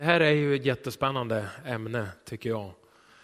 Det här är ju ett jättespännande ämne tycker jag.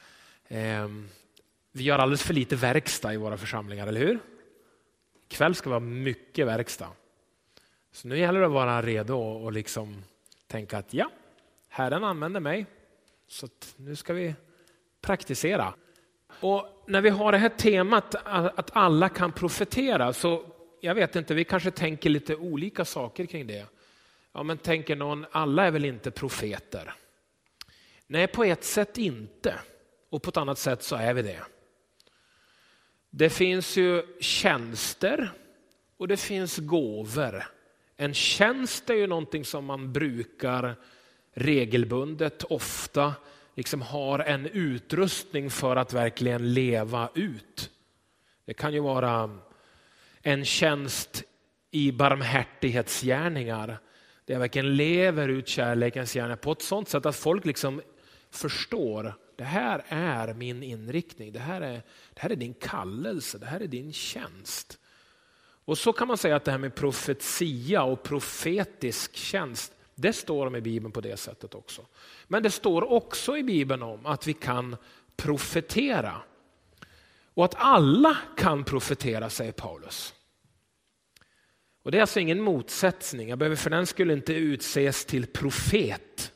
Vi gör alldeles för lite verkstad i våra församlingar, eller hur? Ikväll ska vara mycket verkstad. Så nu gäller det att vara redo och liksom tänka att ja, Herren använder mig. Så att nu ska vi praktisera. Och när vi har det här temat att alla kan profetera, så jag vet inte, vi kanske tänker lite olika saker kring det. Ja, men tänker någon, alla är väl inte profeter? Nej, på ett sätt inte. Och på ett annat sätt så är vi det. Det finns ju tjänster och det finns gåvor. En tjänst är ju någonting som man brukar regelbundet, ofta liksom har en utrustning för att verkligen leva ut. Det kan ju vara en tjänst i barmhärtighetsgärningar. Där jag verkligen lever ut kärlekens gärningar på ett sånt sätt att folk liksom förstår. Det här är min inriktning. Det här är din kallelse. Det här är din tjänst. Och så kan man säga att det här med profetia och profetisk tjänst, det står om i Bibeln på det sättet också. Men det står också i Bibeln om att vi kan profetera. Och att alla kan profetera, säger Paulus. Och det är alltså ingen motsättning. Jag behöver för den skulle inte utses till profet.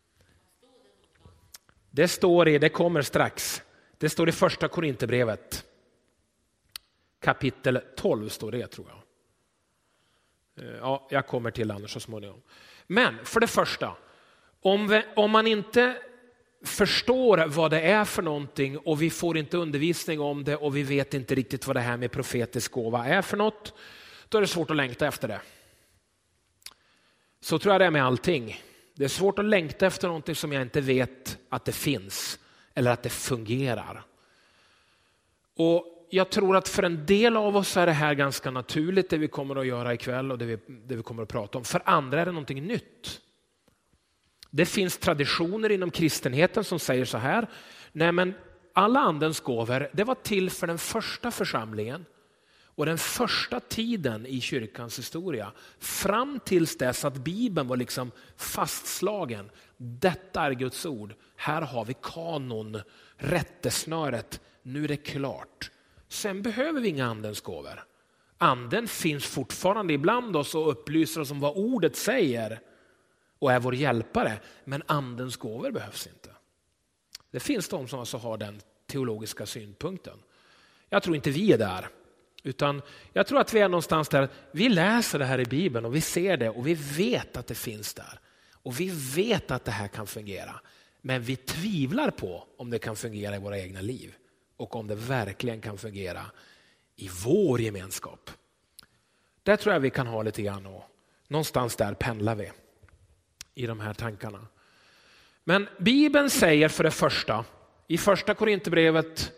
Det kommer strax. Det står i första Korinthierbrevet. Kapitel 12 står det, tror jag. Ja, jag kommer till annars så småningom. Men för det första, om man inte förstår vad det är för någonting och vi får inte undervisning om det och vi vet inte riktigt vad det här med profetisk gåva är för något, då är det svårt att längta efter det. Så tror jag det är med allting. Det är svårt att längta efter någonting som jag inte vet att det finns eller att det fungerar. Och jag tror att för en del av oss är det här ganska naturligt, det vi kommer att göra ikväll och det vi kommer att prata om. För andra är det någonting nytt. Det finns traditioner inom kristenheten som säger så här: nej, men alla andens gåvor, det var till för den första församlingen och den första tiden i kyrkans historia, fram tills dess att Bibeln var liksom fastslagen. Detta är Guds ord. Här har vi kanon, rättesnöret. Nu är det klart. Sen behöver vi inga andens gåvor. Anden finns fortfarande ibland oss och upplyser oss om vad ordet säger och är vår hjälpare. Men andens gåvor behövs inte. Det finns de som alltså har den teologiska synpunkten. Jag tror inte vi är där. Utan jag tror att vi är någonstans där. Vi läser det här i Bibeln och vi ser det och vi vet att det finns där. Och vi vet att det här kan fungera. Men vi tvivlar på om det kan fungera i våra egna liv. Och om det verkligen kan fungera i vår gemenskap. Där tror jag vi kan ha lite grann och någonstans där pendlar vi i de här tankarna. Men Bibeln säger för det första i första Korinthierbrevet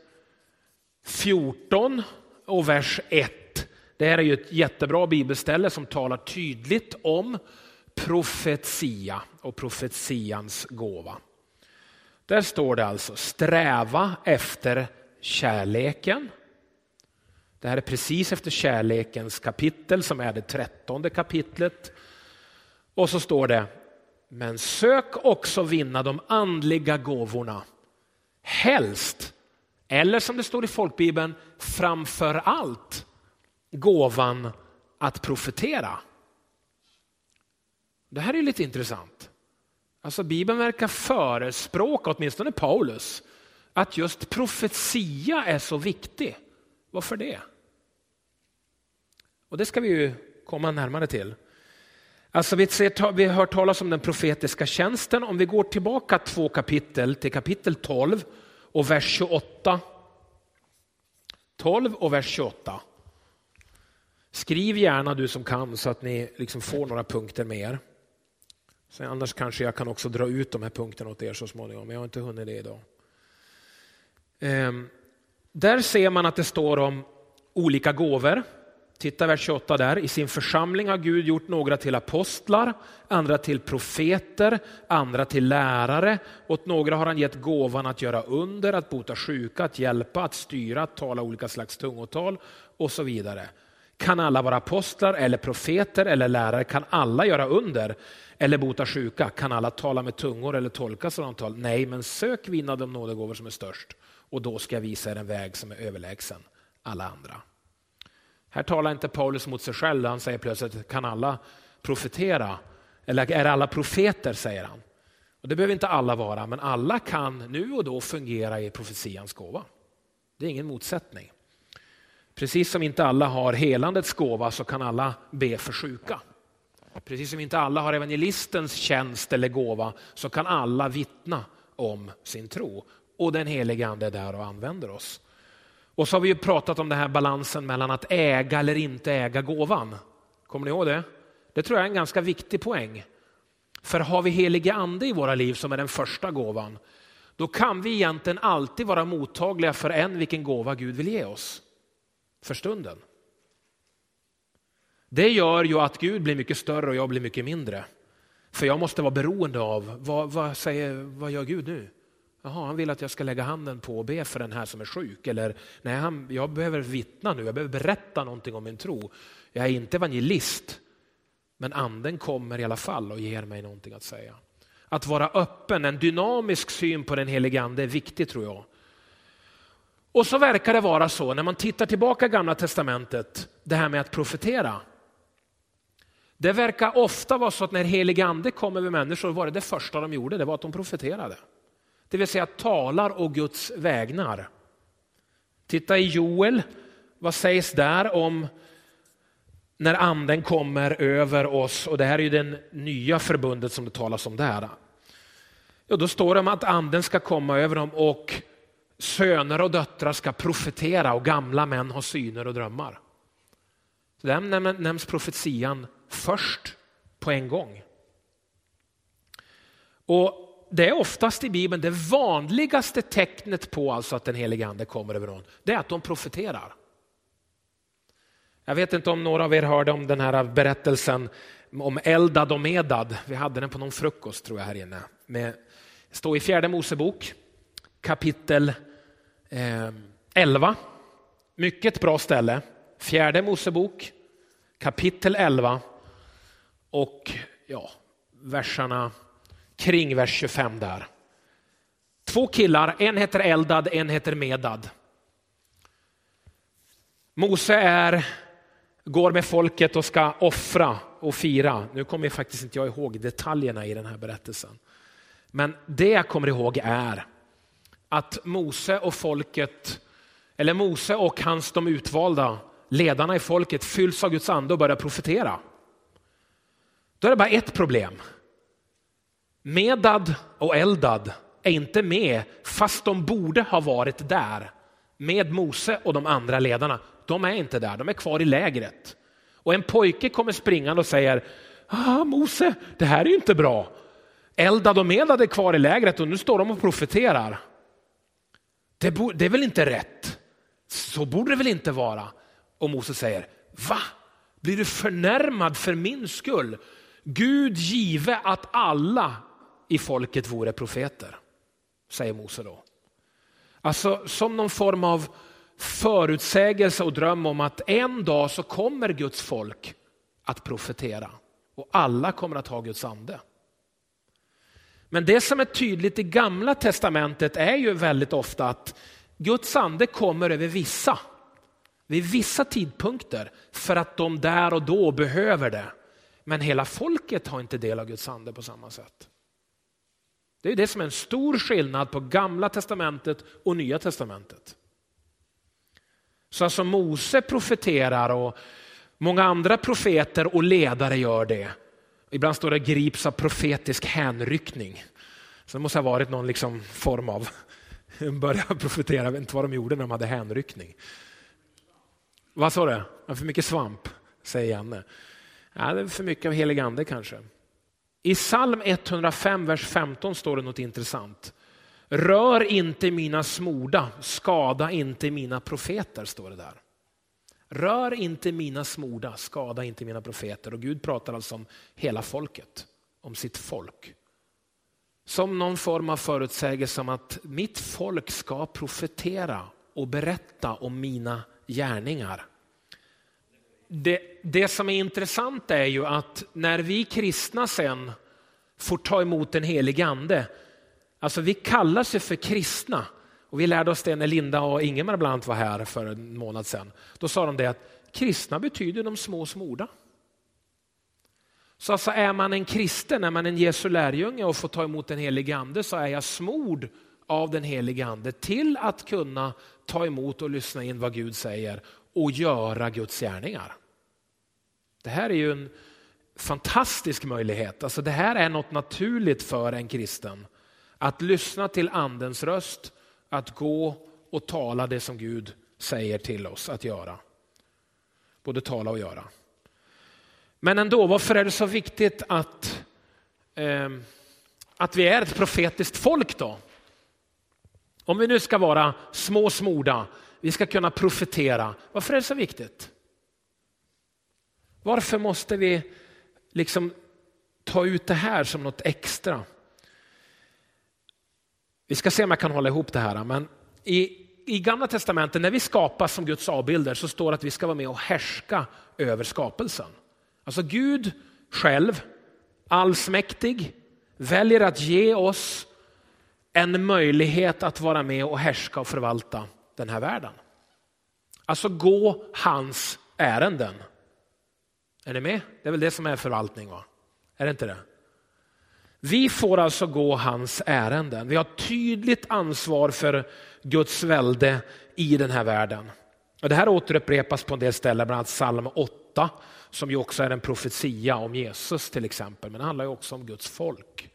14 och vers 1. Det här är ju ett jättebra bibelställe som talar tydligt om profetia och profetians gåva. Där står det alltså: sträva efter kärleken. Det här är precis efter kärlekens kapitel som är det 13:e kapitlet. Och så står det: men sök också vinna de andliga gåvorna. Helst, eller som det står i folkbibeln, framför allt gåvan att profetera. Det här är lite intressant. Alltså Bibeln verkar förespråka, åtminstone Paulus, att just profetia är så viktig. Varför det? Och det ska vi ju komma närmare till. Alltså vi har hört talas om den profetiska tjänsten. Om vi går tillbaka 2 kapitel till kapitel 12 och vers 28. 12 och vers 28. Skriv gärna du som kan så att ni liksom får några punkter med er. Så annars kanske jag kan också dra ut de här punkterna åt er så småningom. Men jag har inte hunnit det idag. Där ser man att det står om olika gåvor. Titta vers 28 där. I sin församling har Gud gjort några till apostlar, andra till profeter, andra till lärare. Åt några har han gett gåvan att göra under, att bota sjuka, att hjälpa, att styra, att tala olika slags tungotal och så vidare. Kan alla vara apostlar eller profeter eller lärare? Kan alla göra under? eller bota sjuka? Kan alla tala med tungor eller tolka sådant tal? Nej, men sök vinna de nådegåvor som är störst, och då ska jag visa er en väg som är överlägsen alla andra. Här talar inte Paulus mot sig själv. Han säger plötsligt, kan alla profetera? Eller är alla profeter, säger han. Och det behöver inte alla vara, men alla kan nu och då fungera i profetians gåva. Det är ingen motsättning. Precis som inte alla har helandets gåva, så kan alla be för sjuka. Precis som inte alla har evangelistens tjänst eller gåva, så kan alla vittna om sin tro. Och den helige ande är där och använder oss. Och så har vi ju pratat om den här balansen mellan att äga eller inte äga gåvan. Kommer ni ihåg det? Det tror jag är en ganska viktig poäng. För har vi helige ande i våra liv, som är den första gåvan, då kan vi egentligen alltid vara mottagliga för vilken gåva Gud vill ge oss för stunden. Det gör ju att Gud blir mycket större och jag blir mycket mindre. För jag måste vara beroende av, vad gör Gud nu? Jaha, han vill att jag ska lägga handen på och be för den här som är sjuk. Eller nej, jag behöver vittna nu, jag behöver berätta någonting om min tro. Jag är inte evangelist, men anden kommer i alla fall och ger mig någonting att säga. Att vara öppen, en dynamisk syn på den helige ande är viktigt, tror jag. Och så verkar det vara så, när man tittar tillbaka i Gamla testamentet, det här med att profetera. Det verkar ofta vara så att när helige ande kom över människor, var det första de gjorde, det var att de profeterade. Det vill säga talar och Guds vägnar. Titta i Joel, vad sägs där om när anden kommer över oss? Och det här är ju det nya förbundet som det talas om där. Ja, då står det om att anden ska komma över dem och söner och döttrar ska profetera och gamla män har syner och drömmar. Så där nämns profetian först på en gång. Och det är oftast i Bibeln det vanligaste tecknet på alltså att den helige ande kommer över någon. Det är att de profeterar. Jag vet inte om några av er hörde om den här berättelsen om Eldad och Medad. Vi hade den på någon frukost tror jag här inne. Det står i 4 Mosebok kapitel 11. Mycket bra ställe. 4 Mosebok kapitel 11 och verserna kring vers 25 där. 2 killar, en heter Eldad, en heter Medad. Mose går med folket och ska offra och fira. Nu kommer jag faktiskt inte ihåg detaljerna i den här berättelsen. Men det jag kommer ihåg är att Mose och de utvalda ledarna i folket fylls av Guds ande och börjar profetera. Då är det bara ett problem. Medad och Eldad är inte med, fast de borde ha varit där med Mose och de andra ledarna. De är inte där, de är kvar i lägret. Och en pojke kommer springande och säger: Mose, det här är ju inte bra. Eldad och Medad är kvar i lägret och nu står de och profeterar. Det är väl inte rätt? Så borde det väl inte vara? Och Mose säger: va? Blir du förnärmad för min skull? Gud give att alla i folket vore profeter, säger Mose då. Alltså som någon form av förutsägelse och dröm om att en dag så kommer Guds folk att profetera och alla kommer att ha Guds ande. Men det som är tydligt i Gamla testamentet är ju väldigt ofta att Guds ande kommer över vissa vid vissa tidpunkter för att de där och då behöver det. Men hela folket har inte del av Guds ande på samma sätt. Det är det som är en stor skillnad på Gamla testamentet och Nya testamentet. Så alltså Mose profeterar och många andra profeter och ledare gör det. Ibland står det grips av profetisk hänryckning. Så det måste ha varit någon form av börja profetera. Jag vet inte vad de gjorde när de hade hänryckning. Vad sa det? För mycket svamp, säger Janne. Ja, det är för mycket av helig ande kanske. I psalm 105 vers 15 står det något intressant. Rör inte mina smorda, skada inte mina profeter, står det där. Rör inte mina smorda, skada inte mina profeter. Och Gud pratar alltså om hela folket, om sitt folk. Som någon form av förutsägelse om att mitt folk ska profetera och berätta om mina gärningar. Det som är intressant är ju att när vi kristna sen får ta emot den helige ande. Alltså vi kallar sig för kristna. Och vi lärde oss det när Linda och Ingemar bland annat var här för en månad sedan. Då sa de det att kristna betyder de små smorda. Så alltså är man en kristen, är man en Jesu lärjunge och får ta emot den helige ande, så är jag smord av den helige ande till att kunna ta emot och lyssna in vad Gud säger och göra Guds gärningar. Det här är ju en fantastisk möjlighet. Alltså det här är något naturligt för en kristen. Att lyssna till andens röst, att gå och tala det som Gud säger till oss att göra. Både tala och göra. Men ändå, varför är det så viktigt att vi är ett profetiskt folk då? Om vi nu ska vara små smorda, vi ska kunna profetera. Varför är det så viktigt? Varför måste vi liksom ta ut det här som något extra? Vi ska se om jag kan hålla ihop det här. Men i Gamla testamentet, när vi skapas som Guds avbilder, så står det att vi ska vara med och härska över skapelsen. Alltså Gud själv, allsmäktig, väljer att ge oss en möjlighet att vara med och härska och förvalta den här världen. Alltså gå hans ärenden. Är ni med? Det är väl det som är förvaltning, va? Är det inte det? Vi får alltså gå hans ärenden. Vi har tydligt ansvar för Guds välde i den här världen. Och det här återupprepas på en del ställen, bland annat psalm 8, som ju också är en profetia om Jesus till exempel. Men det handlar ju också om Guds folk.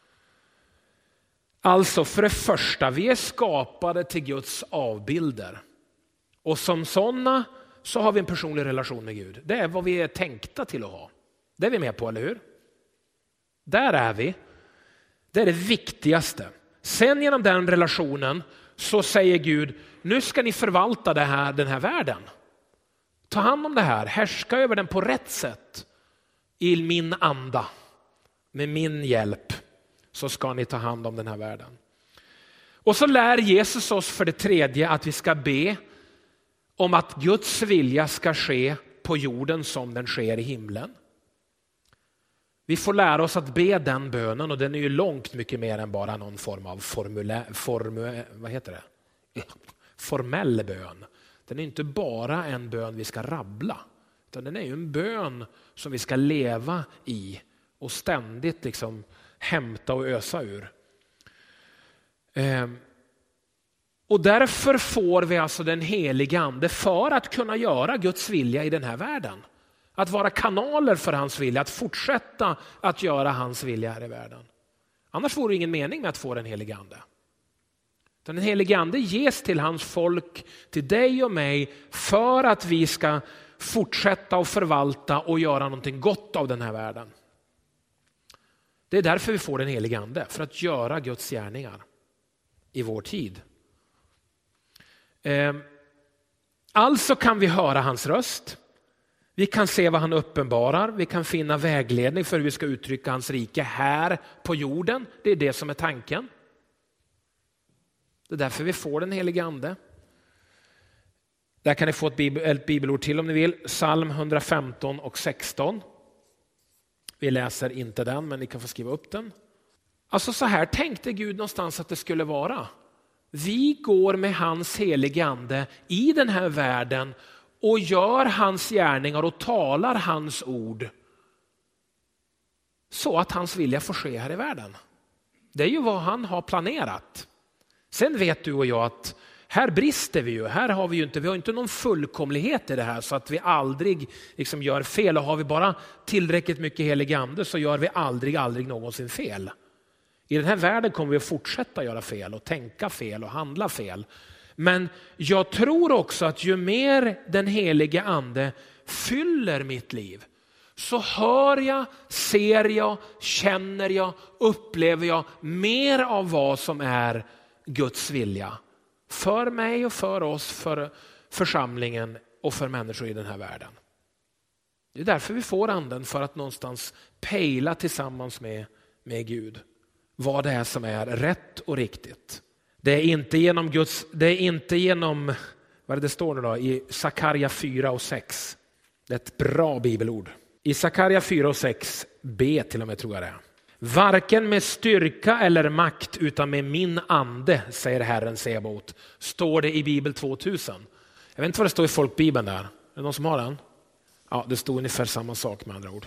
Alltså för det första, vi är skapade till Guds avbilder. Och som sådana så har vi en personlig relation med Gud. Det är vad vi är tänkta till att ha. Det är vi med på, eller hur? Där är vi. Det är det viktigaste. Sen genom den relationen så säger Gud, nu ska ni förvalta den här världen. Ta hand om det här, härska över den på rätt sätt. I min anda, med min hjälp, så ska ni ta hand om den här världen. Och så lär Jesus oss för det tredje att vi ska be om att Guds vilja ska ske på jorden som den sker i himlen. Vi får lära oss att be den bönen, och den är ju långt mycket mer än bara någon form av formell bön. Den är inte bara en bön vi ska rabbla, utan den är ju en bön som vi ska leva i och ständigt liksom hämta och ösa ur. Och därför får vi alltså den helige ande för att kunna göra Guds vilja i den här världen. Att vara kanaler för hans vilja, att fortsätta att göra hans vilja här i världen. Annars vore det ingen mening med att få den helige ande. Den helige ande ges till hans folk, till dig och mig, för att vi ska fortsätta och förvalta och göra någonting gott av den här världen. Det är därför vi får den helige ande, för att göra Guds gärningar i vår tid. Alltså kan vi höra hans röst. Vi kan se vad han uppenbarar. Vi kan finna vägledning för hur vi ska uttrycka hans rike här på jorden. Det är det som är tanken. Det är därför vi får den helige ande. Där kan ni få ett bibelord till om ni vill. Psalm 115 och 16. Vi läser inte den, men ni kan få skriva upp den. Alltså så här tänkte Gud någonstans att det skulle vara. Vi går med hans helige ande i den här världen och gör hans gärningar och talar hans ord så att hans vilja får ske här i världen. Det är ju vad han har planerat. Sen vet du och jag att här brister vi ju. Här har vi har inte någon fullkomlighet i det här så att vi aldrig liksom gör fel. Och har vi bara tillräckligt mycket helig ande så gör vi aldrig någonsin fel. I den här världen kommer vi att fortsätta göra fel och tänka fel och handla fel. Men jag tror också att ju mer den helige ande fyller mitt liv, så hör jag, ser jag, känner jag, upplever jag mer av vad som är Guds vilja. För mig och för oss, för församlingen och för människor i den här världen. Det är därför vi får anden, för att någonstans pejla tillsammans med Gud vad det är som är rätt och riktigt. Det är inte genom vad det står nu då i Sakaria 4 och 6. Det är ett bra bibelord. I Sakaria 4 och 6 B till och med tror jag det är. Varken med styrka eller makt utan med min ande, säger Herren Sebaot. Står det i Bibel 2000. Jag vet inte vad det står i folkbibeln där. Är det någon som har den? Ja, det står ungefär samma sak med andra ord.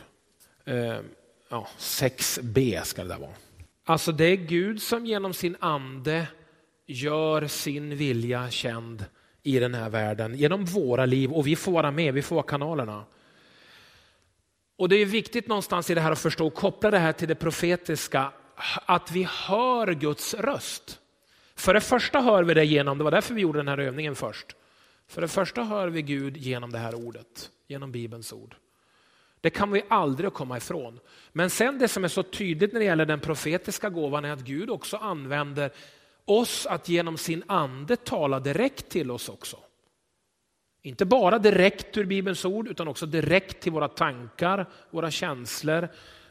6b ska det där vara. Alltså det är Gud som genom sin ande gör sin vilja känd i den här världen. Genom våra liv, och vi får vara med, vi får vara kanalerna. Och det är viktigt någonstans i det här att förstå och koppla det här till det profetiska. Att vi hör Guds röst. För det första hör vi det genom, det var därför vi gjorde den här övningen först. För det första hör vi Gud genom det här ordet, genom Bibelns ord. Det kan vi aldrig komma ifrån. Men sen det som är så tydligt när det gäller den profetiska gåvan är att Gud också använder oss att genom sin ande tala direkt till oss också. Inte bara direkt ur Bibelns ord utan också direkt till våra tankar, våra känslor,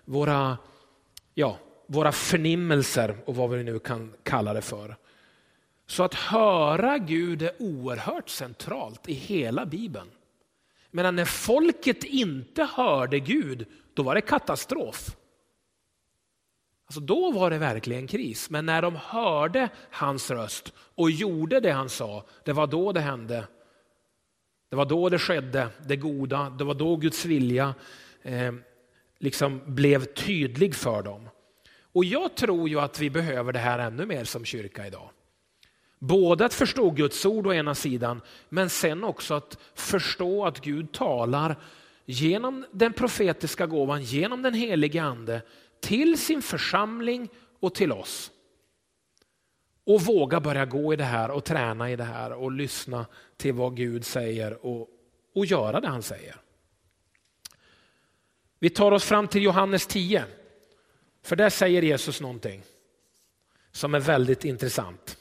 våra förnimmelser och vad vi nu kan kalla det för. Så att höra Gud är oerhört centralt i hela Bibeln. Men när folket inte hörde Gud, då var det katastrof. Alltså då var det verkligen kris. Men när de hörde hans röst och gjorde det han sa, det var då det hände. Det var då det skedde, det goda. Det var då Guds vilja blev tydlig för dem. Och jag tror ju att vi behöver det här ännu mer som kyrka idag. Både att förstå Guds ord å ena sidan, men sen också att förstå att Gud talar genom den profetiska gåvan, genom den helige ande till sin församling och till oss. Och våga börja gå i det här och träna i det här och lyssna till vad Gud säger och göra det han säger. Vi tar oss fram till Johannes 10. För där säger Jesus någonting som är väldigt intressant.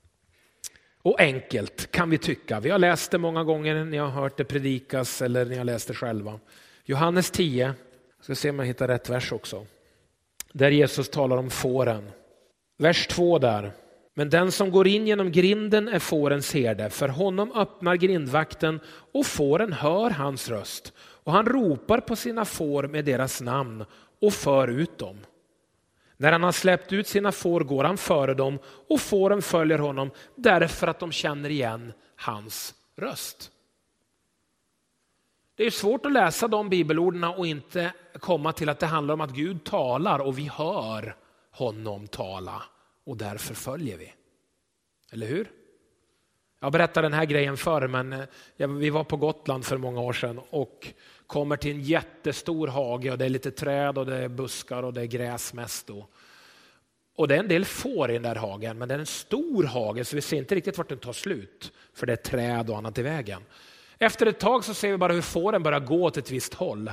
Och enkelt kan vi tycka. Vi har läst det många gånger, ni har hört det predikas eller ni har läst det själva. Johannes 10, jag ska se om jag hittar rätt vers också. Där Jesus talar om fåren. Vers 2 där. Men den som går in genom grinden är fårens herde. För honom öppnar grindvakten och fåren hör hans röst. Och han ropar på sina får med deras namn och för ut dem. När han har släppt ut sina får går han före dem och fåren följer honom därför att de känner igen hans röst. Det är svårt att läsa de bibelorden och inte komma till att det handlar om att Gud talar och vi hör honom tala och därför följer vi. Eller hur? Jag berättade den här grejen förr, men vi var på Gotland för många år sedan och kommer till en jättestor hage och det är lite träd och det är buskar och det är gräs mest då. Och det är en del får i den där hagen, men det är en stor hage så vi ser inte riktigt vart den tar slut för det är träd och annat i vägen. Efter ett tag så ser vi bara hur fåren börjar gå åt ett visst håll.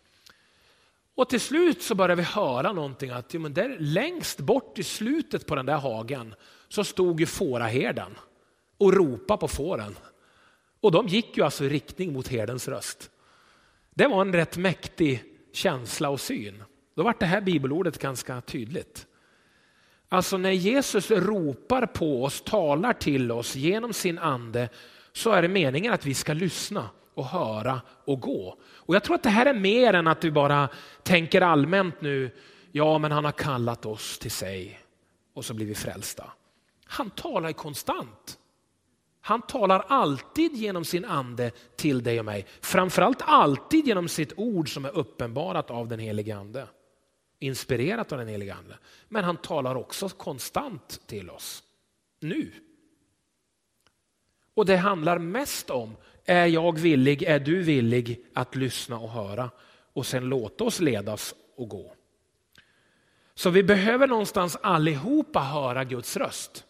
Och till slut så börjar vi höra någonting att där längst bort i slutet på den där hagen så stod ju fåraherden och ropade på fåren. Och de gick ju alltså i riktning mot herdens röst. Det var en rätt mäktig känsla och syn. Då var det här bibelordet ganska tydligt. Alltså när Jesus ropar på oss, talar till oss genom sin ande så är det meningen att vi ska lyssna och höra och gå. Och jag tror att det här är mer än att du bara tänker allmänt nu, ja men han har kallat oss till sig och så blir vi frälsta. Han talar konstant. Han talar alltid genom sin ande till dig och mig. Framförallt alltid genom sitt ord som är uppenbarat av den helige ande. Inspirerat av den helige ande. Men han talar också konstant till oss. Nu. Och det handlar mest om, är jag villig, är du villig att lyssna och höra? Och sen låta oss ledas och gå. Så vi behöver någonstans allihopa höra Guds röst.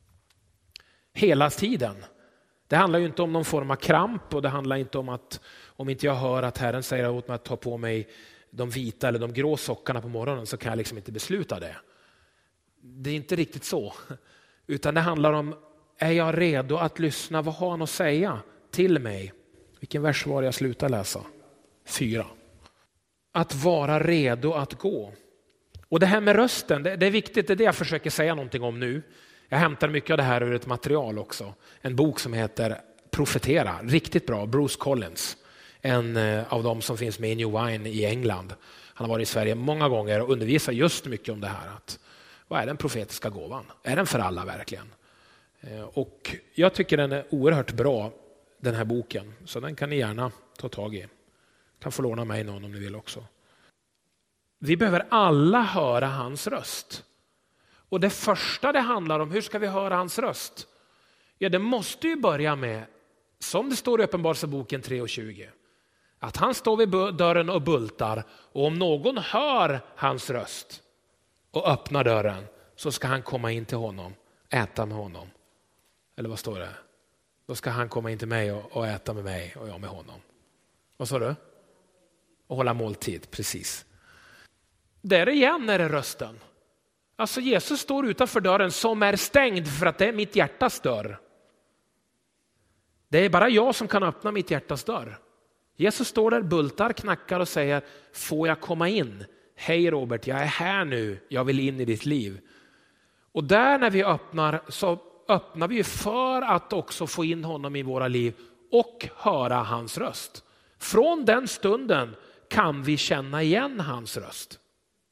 Hela tiden. Det handlar ju inte om någon form av kramp och det handlar inte om att om inte jag hör att Herren säger åt mig att ta på mig de vita eller de grå sockarna på morgonen så kan jag liksom inte besluta det. Det är inte riktigt så. Utan det handlar om, är jag redo att lyssna? Vad har han att säga till mig? Vilken vers var det jag slutade läsa? 4. Att vara redo att gå. Och det här med rösten, det är viktigt, det är det jag försöker säga någonting om nu. Jag hämtar mycket av det här ur ett material också. En bok som heter Profetera, riktigt bra, Bruce Collins. En av dem som finns med i New Wine i England. Han har varit i Sverige många gånger och undervisar just mycket om det här. Att, vad är den profetiska gåvan? Är den för alla verkligen? Och jag tycker den är oerhört bra, den här boken. Så den kan ni gärna ta tag i. Kan få låna mig någon om ni vill också. Vi behöver alla höra hans röst. Och det första det handlar om, hur ska vi höra hans röst? Ja, det måste ju börja med, som det står i Uppenbarelseboken 3:20. Att han står vid dörren och bultar. Och om någon hör hans röst och öppnar dörren, så ska han komma in till honom, äta med honom. Eller vad står det? Då ska han komma in till mig och äta med mig och jag med honom. Vad sa du? Och hålla måltid, precis. Där igen är det rösten. Alltså Jesus står utanför dörren som är stängd för att det är mitt hjärtas dörr. Det är bara jag som kan öppna mitt hjärtas dörr. Jesus står där, bultar, knackar och säger: får jag komma in? Hej Robert, jag är här nu. Jag vill in i ditt liv. Och där när vi öppnar, så öppnar vi för att också få in honom i våra liv och höra hans röst. Från den stunden kan vi känna igen hans röst.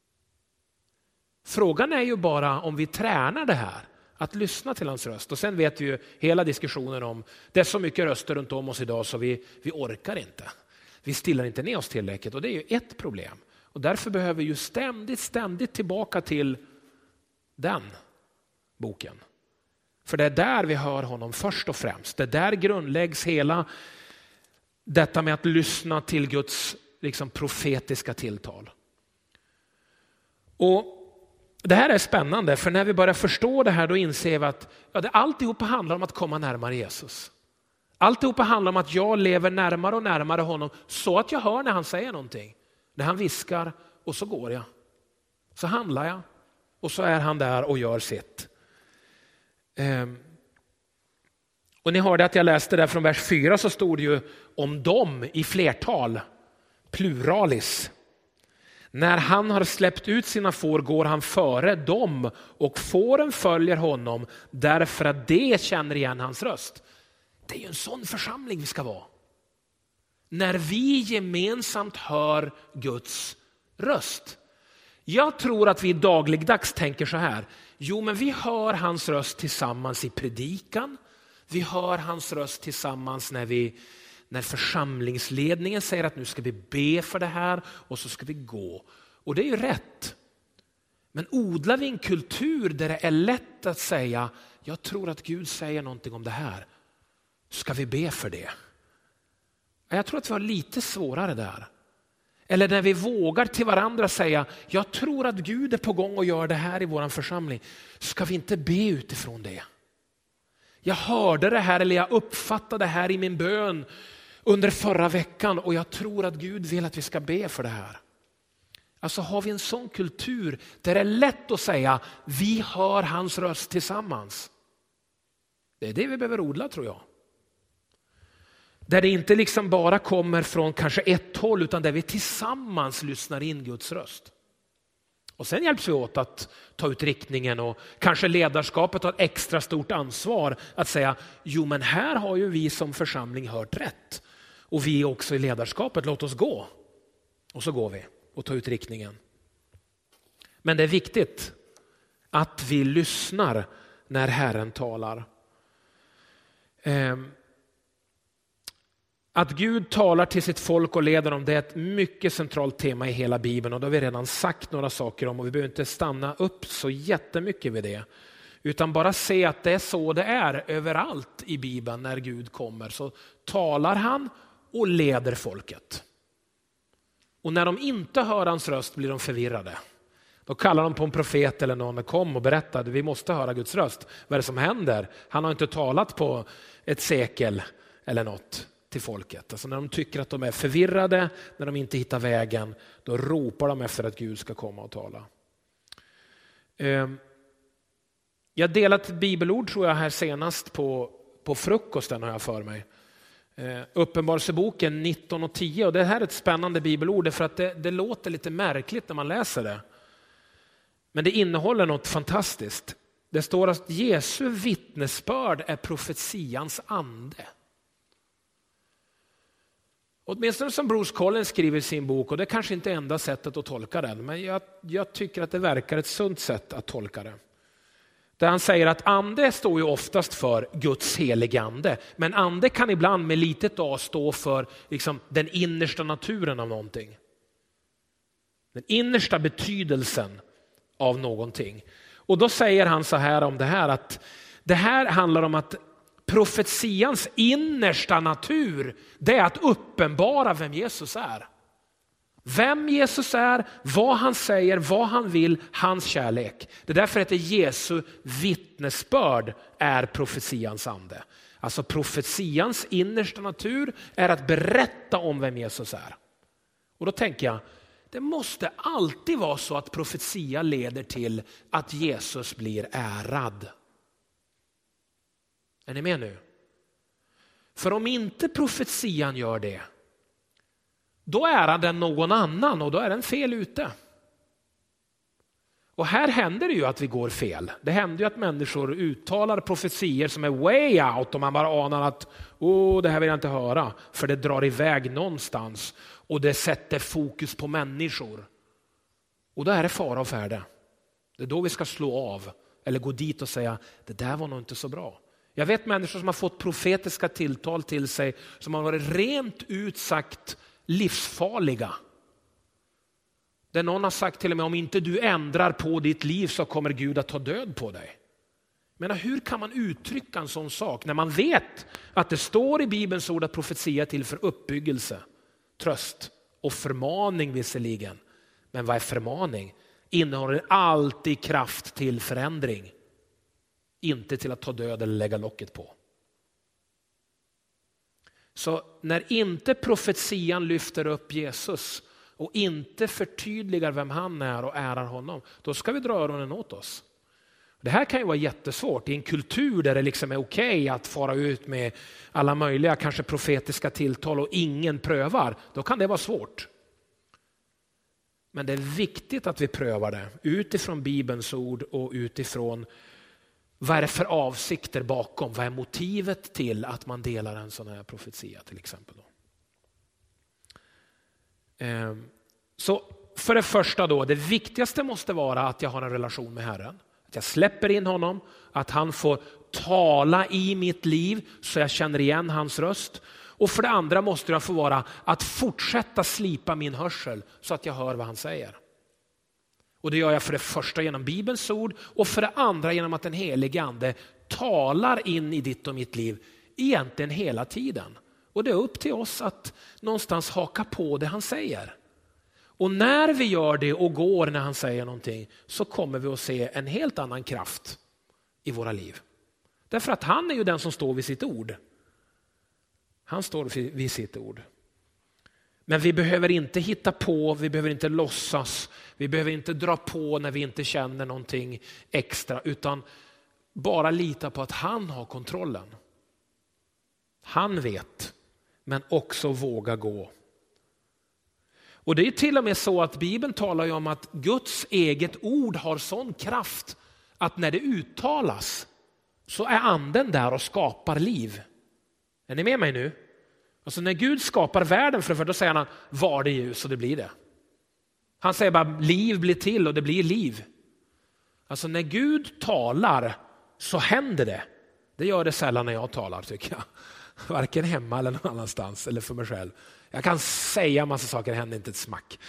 Frågan är ju bara om vi tränar det här, att lyssna till hans röst. Och sen vet vi ju hela diskussionen om, det är så mycket röster runt om oss idag så vi orkar inte. Vi stillar inte ner oss tillräckligt, och det är ju ett problem. Och därför behöver vi ju ständigt tillbaka till den boken. För det är där vi hör honom först och främst. Det är där grundläggs hela detta med att lyssna till Guds liksom profetiska tilltal. Och det här är spännande, för när vi börjar förstå det här, då inser vi att alltihopa handlar om att komma närmare Jesus. Alltihopa handlar om att jag lever närmare och närmare honom, så att jag hör när han säger någonting. När han viskar, och så går jag. Så handlar jag, och så är han där och gör sitt. Och ni hörde att jag läste där från vers 4, så stod det ju om dem i flertal, pluralis. När han har släppt ut sina får går han före dem, och fåren följer honom därför att det känner igen hans röst. Det är ju en sån församling vi ska vara. När vi gemensamt hör Guds röst. Jag tror att vi dagligdags tänker så här: jo, men vi hör hans röst tillsammans i predikan. Vi hör hans röst tillsammans när församlingsledningen säger att nu ska vi be för det här, och så ska vi gå. Och det är ju rätt. Men odlar vi en kultur där det är lätt att säga: jag tror att Gud säger någonting om det här, ska vi be för det? Jag tror att vi har lite svårare där. Eller när vi vågar till varandra säga: jag tror att Gud är på gång och gör det här i vår församling, ska vi inte be utifrån det? Jag hörde det här, eller jag uppfattade det här i min bön under förra veckan, och jag tror att Gud vill att vi ska be för det här. Alltså har vi en sån kultur där det är lätt att säga: vi hör hans röst tillsammans. Det är det vi behöver odla, tror jag. Där det inte liksom bara kommer från kanske ett håll, utan där vi tillsammans lyssnar in Guds röst. Och sen hjälps vi åt att ta ut riktningen, och kanske ledarskapet har ett extra stort ansvar att säga: jo, men här har ju vi som församling hört rätt. Och vi också i ledarskapet, låt oss gå. Och så går vi och tar ut riktningen. Men det är viktigt att vi lyssnar när Herren talar. Att Gud talar till sitt folk och leder dem, det är ett mycket centralt tema i hela Bibeln, och det har vi redan sagt några saker om, och vi behöver inte stanna upp så jättemycket vid det, utan bara se att det är så det är överallt i Bibeln. När Gud kommer så talar han och leder folket. Och när de inte hör hans röst blir de förvirrade. Då kallar de på en profet eller någon, kom och berättade: vi måste höra Guds röst. Vad är det som händer? Han har inte talat på ett sekel eller något till folket. Alltså när de tycker att de är förvirrade, när de inte hittar vägen, då ropar de efter att Gud ska komma och tala. Jag delat ett bibelord, tror jag, här senast på frukosten, har jag för mig. Uppenbarelseboken 19:10, och det här är ett spännande bibelord för att det låter lite märkligt när man läser det. Men det innehåller något fantastiskt. Det står att Jesu vittnesbörd är profetians ande. Åtminstone som Bruce Collins skriver i sin bok, och det är kanske inte enda sättet att tolka den, men jag tycker att det verkar ett sunt sätt att tolka det. Där han säger att ande står ju oftast för Guds helige ande, men ande kan ibland med litet a stå för liksom den innersta naturen av någonting. Den innersta betydelsen av någonting. Och då säger han så här om det här, att det här handlar om att profetians innersta natur, det är att uppenbara vem Jesus är. Vem Jesus är, vad han säger, vad han vill, hans kärlek. Det är därför att Jesu vittnesbörd är profetians ande. Alltså profetians innersta natur är att berätta om vem Jesus är. Och då tänker jag, det måste alltid vara så att profetia leder till att Jesus blir ärad. Är ni med nu? För om inte profetian gör det, då är den någon annan och då är den fel ute. Och här händer det ju att vi går fel. Det händer ju att människor uttalar profetier som är way out och man bara anar att det här vill jag inte höra, för det drar iväg någonstans och det sätter fokus på människor. Och då är det fara och färde. Det är då vi ska slå av eller gå dit och säga, det där var nog inte så bra. Jag vet människor som har fått profetiska tilltal till sig som har varit rent ut sagt livsfarliga. Där någon har sagt till och med, om inte du ändrar på ditt liv så kommer Gud att ta död på dig. Men hur kan man uttrycka en sån sak när man vet att det står i Bibelns ord att profetia är till för uppbyggelse, tröst och förmaning visserligen. Men vad är förmaning? Innehåller alltid kraft till förändring. Inte till att ta död eller lägga locket på. Så när inte profetian lyfter upp Jesus och inte förtydligar vem han är och ärar honom, då ska vi dra öronen åt oss. Det här kan ju vara jättesvårt i en kultur där det liksom är okej att fara ut med alla möjliga kanske profetiska tilltal och ingen prövar. Då kan det vara svårt. Men det är viktigt att vi prövar det utifrån Bibelns ord och utifrån vad är det för avsikter bakom? Vad är motivet till att man delar en sån här profetia till exempel? Så för det första då, det viktigaste måste vara att jag har en relation med Herren. Att jag släpper in honom, att han får tala i mitt liv så jag känner igen hans röst. Och för det andra måste jag få vara att fortsätta slipa min hörsel så att jag hör vad han säger. Och det gör jag för det första genom Bibelns ord och för det andra genom att den helige ande talar in i ditt och mitt liv egentligen hela tiden. Och det är upp till oss att någonstans haka på det han säger. Och när vi gör det och går när han säger någonting så kommer vi att se en helt annan kraft i våra liv. Därför att han är ju den som står vid sitt ord. Han står vid sitt ord. Men vi behöver inte hitta på, vi behöver inte låtsas, vi behöver inte dra på när vi inte känner någonting extra, utan bara lita på att han har kontrollen. Han vet, men också våga gå. Och det är till och med så att Bibeln talar ju om att Guds eget ord har sån kraft att när det uttalas så är anden där och skapar liv. Är ni med mig nu? Alltså när Gud skapar världen för då säger han var det ljus och det blir det. Han säger bara liv blir till och det blir liv. Alltså när Gud talar så händer det. Det gör det sällan när jag talar tycker jag. Varken hemma eller någon annanstans eller för mig själv. Jag kan säga en massa saker, det händer inte ett smack.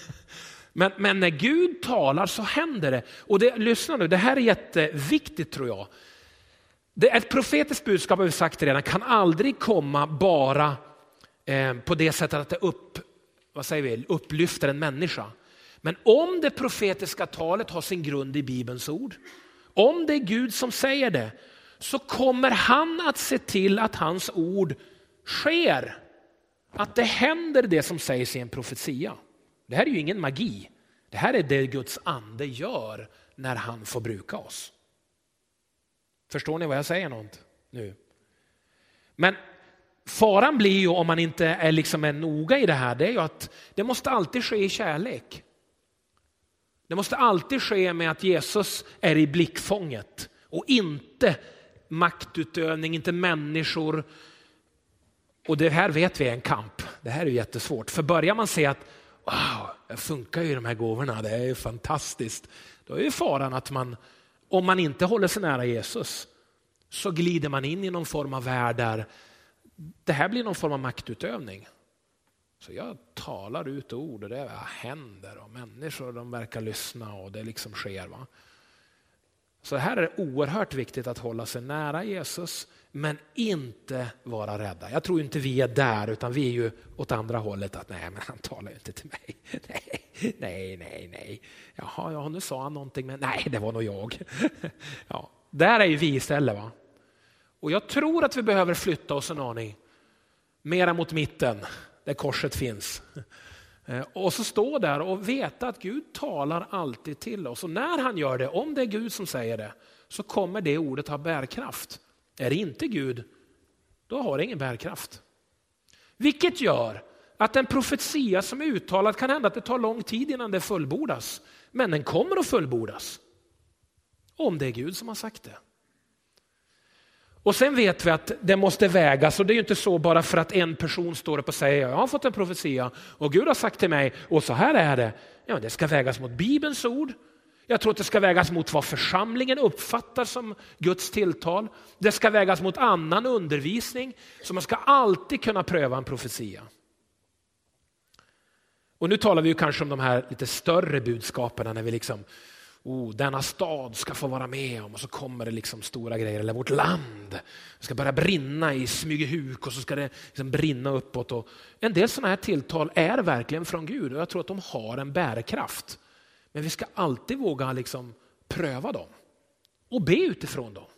Men när Gud talar så händer det. Och lyssna nu, det här är jätteviktigt tror jag. Ett profetiskt budskap har vi sagt redan kan aldrig komma bara på det sättet att det upplyfter en människa. Men om det profetiska talet har sin grund i Bibelns ord, om det är Gud som säger det, så kommer han att se till att hans ord sker. Att det händer det som sägs i en profetia. Det här är ju ingen magi. Det här är det Guds ande gör när han får bruka oss. Förstår ni vad jag säger nu? Men faran blir ju om man inte är noga i det här, det är ju att det måste alltid ske i kärlek. Det måste alltid ske med att Jesus är i blickfånget och inte maktutövning, inte människor. Och det här vet vi är en kamp. Det här är jättesvårt. För börjar man se att wow, det funkar ju de här gåvorna, det är ju fantastiskt. Då är ju faran att om man inte håller sig nära Jesus så glider man in i någon form av värld där det här blir någon form av maktutövning. Så jag talar ut ord och det händer och människor de verkar lyssna och det liksom sker. Va? Så här är det oerhört viktigt att hålla sig nära Jesus men inte vara rädda. Jag tror inte vi är där utan vi är ju åt andra hållet att nej men han talar ju inte till mig. Nej. Jaha, nu sa han någonting men nej det var nog jag. Ja, där är ju vi istället va. Och jag tror att vi behöver flytta oss en aning mera mot mitten där korset finns. Och så stå där och veta att Gud talar alltid till oss. Och när han gör det, om det är Gud som säger det, så kommer det ordet ha bärkraft. Är det inte Gud, då har det ingen bärkraft. Vilket gör att en profetia som är uttalad kan hända att det tar lång tid innan det fullbordas. Men den kommer att fullbordas. Om det är Gud som har sagt det. Och sen vet vi att det måste vägas och det är ju inte så bara för att en person står upp och säger jag har fått en profetia och Gud har sagt till mig och så här är det. Ja, det ska vägas mot Bibelns ord. Jag tror att det ska vägas mot vad församlingen uppfattar som Guds tilltal. Det ska vägas mot annan undervisning. Så man ska alltid kunna pröva en profetia. Och nu talar vi ju kanske om de här lite större budskapen när vi liksom denna stad ska få vara med om och så kommer det liksom stora grejer eller vårt land det ska börja brinna i Smygehuk och så ska det liksom brinna uppåt och en del sådana här tilltal är verkligen från Gud och jag tror att de har en bärkraft men vi ska alltid våga liksom pröva dem och be utifrån dem.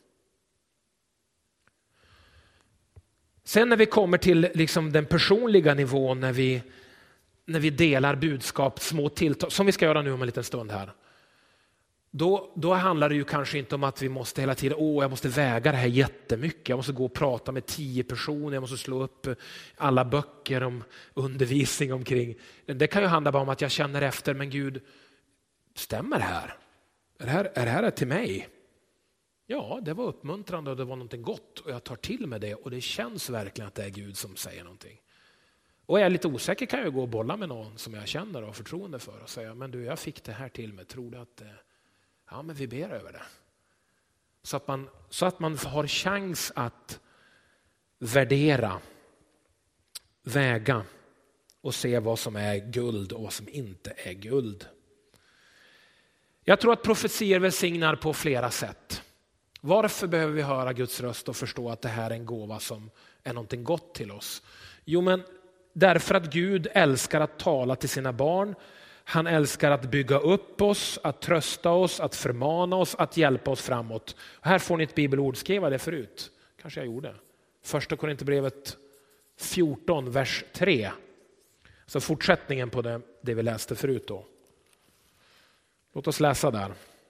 Sen när vi kommer till liksom den personliga nivån när vi delar budskap, små tilltal som vi ska göra nu om en liten stund här. Då handlar det ju kanske inte om att vi måste hela tiden, jag måste väga det här jättemycket. Jag måste gå och prata med 10 personer, jag måste slå upp alla böcker om undervisning omkring. Det kan ju handla bara om att jag känner efter, men Gud, stämmer det här? Är det här till mig? Ja, det var uppmuntrande och det var någonting gott och jag tar till med det och det känns verkligen att det är Gud som säger någonting. Och är jag lite osäker kan jag gå och bolla med någon som jag känner och har förtroende för och säga, men du, jag fick det här till mig, tror du att ja, men vi ber över det. Så att man har chans att värdera, väga och se vad som är guld och vad som inte är guld. Jag tror att profetier välsignar på flera sätt. Varför behöver vi höra Guds röst och förstå att det här är en gåva som är någonting gott till oss? Jo, men därför att Gud älskar att tala till sina barn. Han älskar att bygga upp oss, att trösta oss, att förmana oss, att hjälpa oss framåt. Och här får ni ett bibelord, skrev det förut. Kanske jag gjorde. Första Korinthierbrevet 14, vers 3. Så fortsättningen på det vi läste förut då. Låt oss läsa där.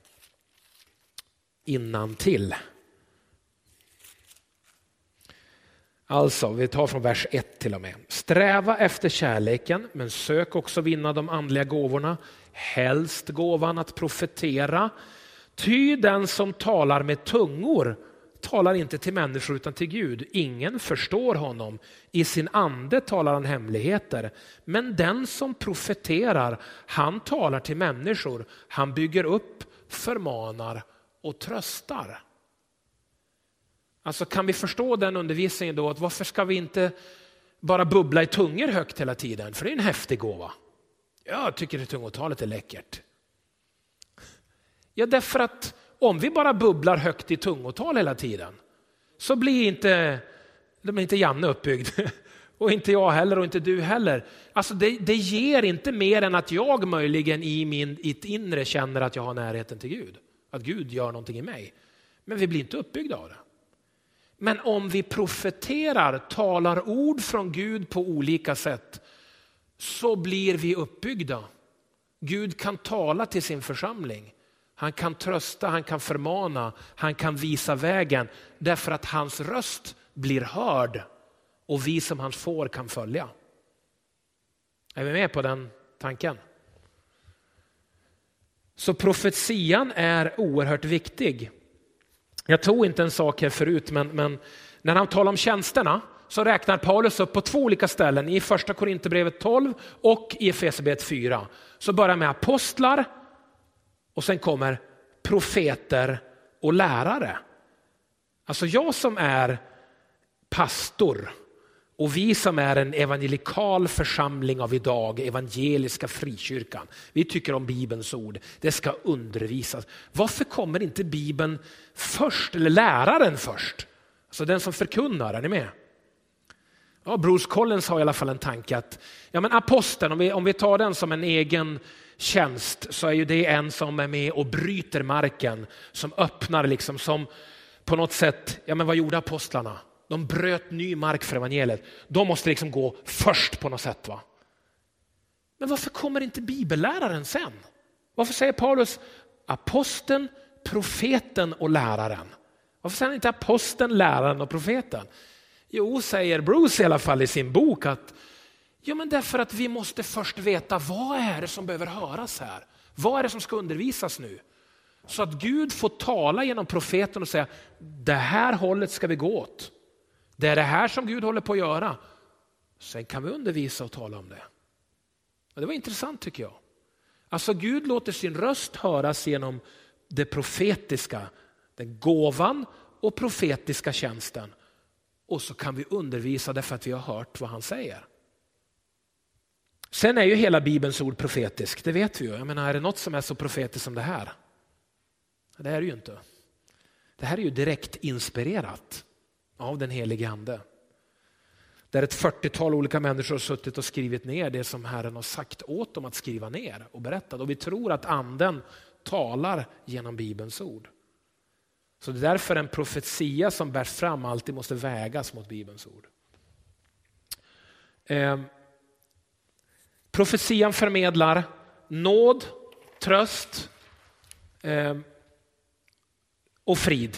Innantill. Alltså, vi tar från vers 1 till och med. Sträva efter kärleken, men sök också vinna de andliga gåvorna. Helst gåvan att profetera. Ty den som talar med tungor talar inte till människor utan till Gud. Ingen förstår honom. I sin ande talar han hemligheter. Men den som profeterar, han talar till människor. Han bygger upp, förmanar och tröstar. Alltså kan vi förstå den undervisningen då att varför ska vi inte bara bubbla i tungor högt hela tiden? För det är en häftig gåva. Jag tycker att tungotalet är läckert. Ja, därför att om vi bara bubblar högt i tungotal hela tiden så blir inte Janne uppbyggd. Och inte jag heller och inte du heller. Alltså det ger inte mer än att jag möjligen i mitt inre känner att jag har närheten till Gud. Att Gud gör någonting i mig. Men vi blir inte uppbyggda av det. Men om vi profeterar, talar ord från Gud på olika sätt så blir vi uppbyggda. Gud kan tala till sin församling. Han kan trösta, han kan förmana, han kan visa vägen därför att hans röst blir hörd och vi som hans får kan följa. Är vi med på den tanken? Så profetian är oerhört viktig. Jag tog inte en sak här förut, men när han talar om tjänsterna så räknar Paulus upp på 2 olika ställen, i första Korinthierbrevet 12 och i Efesierbrevet 4. Så börjar med apostlar och sen kommer profeter och lärare. Alltså jag som är pastor och vi som är en evangelikal församling av idag, evangeliska frikyrkan, vi tycker om Bibelns ord, det ska undervisas. Varför kommer inte Bibeln först, eller läraren först? Alltså den som förkunnar, är ni med? Ja, Bruce Collins har i alla fall en tanke att aposteln, om vi tar den som en egen tjänst, så är ju det en som är med och bryter marken, som öppnar liksom, som på något sätt, vad gjorde apostlarna? De bröt ny mark för evangeliet. De måste liksom gå först på något sätt, va? Men varför kommer inte bibelläraren sen? Varför säger Paulus aposteln, profeten och läraren? Varför säger han inte aposteln, läraren och profeten? Jo, säger Bruce i alla fall i sin bok att därför att vi måste först veta vad är det som behöver höras här. Vad är det som ska undervisas nu? Så att Gud får tala genom profeten och säga det här hållet ska vi gå åt. Det är det här som Gud håller på att göra. Sen kan vi undervisa och tala om det. Och det var intressant tycker jag. Alltså Gud låter sin röst höras genom det profetiska, den gåvan och profetiska tjänsten. Och så kan vi undervisa därför att vi har hört vad han säger. Sen är ju hela Bibelns ord profetisk, det vet vi ju. Är det något som är så profetiskt som det här? Det är det ju inte. Det här är ju direkt inspirerat av den helige ande. Där ett 40-tal olika människor har suttit och skrivit ner det som Herren har sagt åt dem att skriva ner och berätta. Och vi tror att anden talar genom Bibelns ord. Så det är därför en profetia som bärs fram alltid måste vägas mot Bibelns ord. Profetian förmedlar nåd, tröst och frid.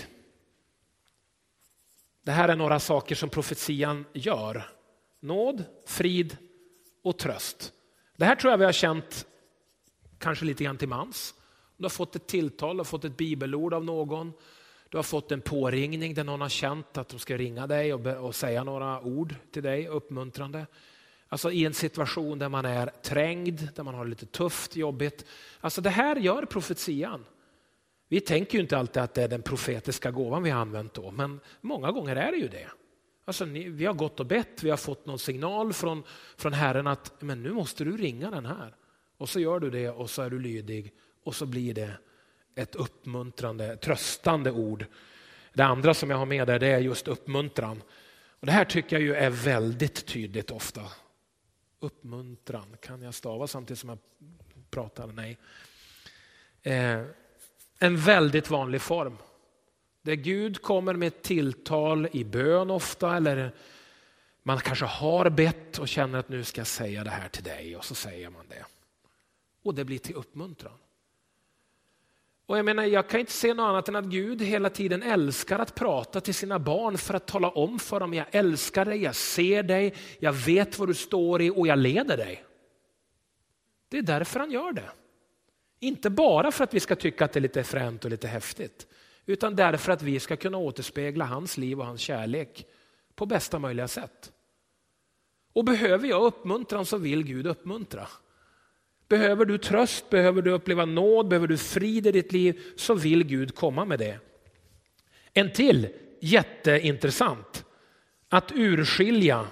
Det här är några saker som profetian gör. Nåd, frid och tröst. Det här tror jag vi har känt kanske lite grann till mans. Du har fått ett tilltal, du har fått ett bibelord av någon. Du har fått en påringning där någon har känt att de ska ringa dig och säga några ord till dig, uppmuntrande. Alltså i en situation där man är trängd, där man har det lite tufft, jobbigt. Alltså det här gör profetian. Vi tänker ju inte alltid att det är den profetiska gåvan vi har använt då, men många gånger är det ju det. Alltså vi har gått och bett, vi har fått någon signal från Herren att men nu måste du ringa den här. Och så gör du det och så är du lydig och så blir det ett uppmuntrande, tröstande ord. Det andra som jag har med där, det är just uppmuntran. Och det här tycker jag ju är väldigt tydligt ofta. Uppmuntran, kan jag stava samtidigt som jag pratar? Nej. En väldigt vanlig form. Där Gud kommer med ett tilltal i bön ofta, eller man kanske har bett och känner att nu ska jag säga det här till dig, och så säger man det. Och det blir till uppmuntran. Och jag kan inte se något annat än att Gud hela tiden älskar att prata till sina barn för att tala om för dem: jag älskar dig, jag ser dig, jag vet vad du står i och jag leder dig. Det är därför han gör det. Inte bara för att vi ska tycka att det är lite fränt och lite häftigt, utan därför att vi ska kunna återspegla hans liv och hans kärlek på bästa möjliga sätt. Och behöver jag uppmuntran så vill Gud uppmuntra. Behöver du tröst, behöver du uppleva nåd, behöver du frid i ditt liv, så vill Gud komma med det. En till jätteintressant, att urskilja